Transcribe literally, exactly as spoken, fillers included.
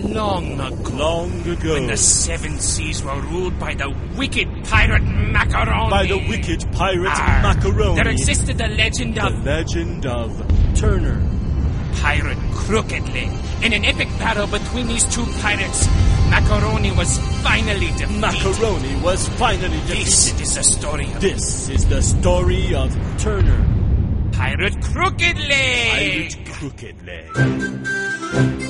long ago. Long ago. When the seven seas were ruled by the wicked pirate Macaroni. By the wicked pirate Arr, Macaroni. There existed the legend The of... legend of Turner. Pirate Crooked Leg. In an epic battle between these two pirates, Macaroni was finally defeated. Macaroni was finally defeated. This is the story of... This is the story of Turner. Pirate Crooked Leg. Pirate Crooked Leg.